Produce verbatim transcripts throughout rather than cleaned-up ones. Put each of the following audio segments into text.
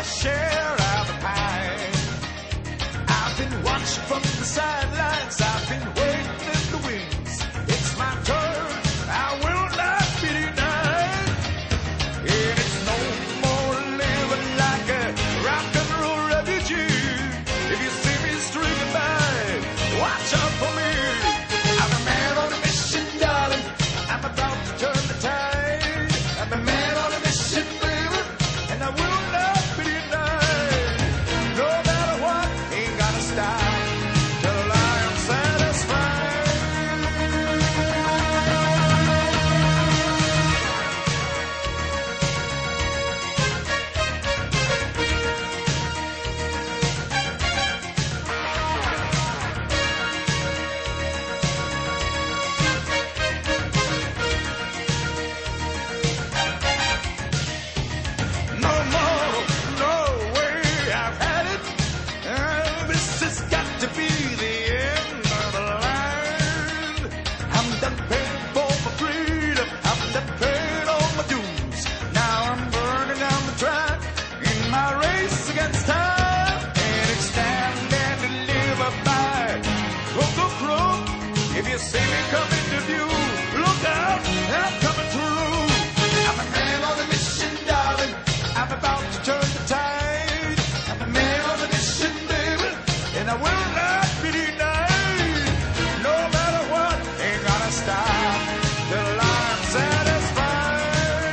my share of the pie. I've been watching from the sidelines, I've been waiting in the wings. It's my turn, I will not be denied. And it's no more living like a rock and roll refugee. If you see me streaking by, watch out for me. I'm a man on a mission, darling, I'm about to turn the tide. I'm a man on a mission, baby, and I will not be denied. No matter what, ain't gonna stop till I am satisfied. No more, no way, I've had it. Uh, this has got to be the end of the line. I'm done paying for my freedom, I'm done paying all my dues. Now I'm burning down the track in my race against time. And it's stand and deliver by crook or crook. If you see me coming to view, look out, I'm coming through. I'm a man on a mission, darling, I'm about to turn the tide. I'm a man on a mission, baby, and I will not be denied. No matter what, ain't gonna stop till I'm satisfied.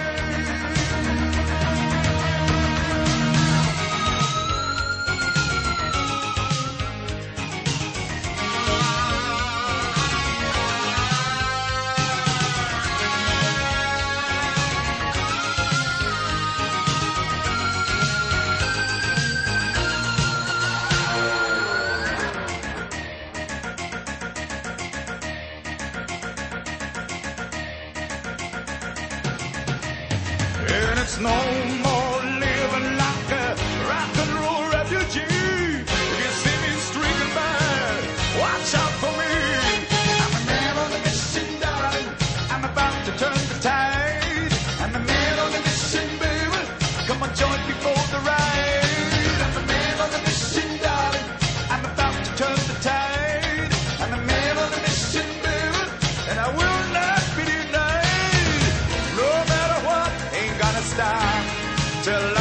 And it's no more living like a rock and roll refugee. If you see me streaking by, watch out for me. I'm a man on a mission, darling, I'm about to turn the tide. I'm a man on a mission, baby, come on, join me for the ride. I'm a man on a mission, darling, I'm about to turn the tide. I'm a man on a mission, baby, and I will not be denied. No matter what, ain't gonna stop till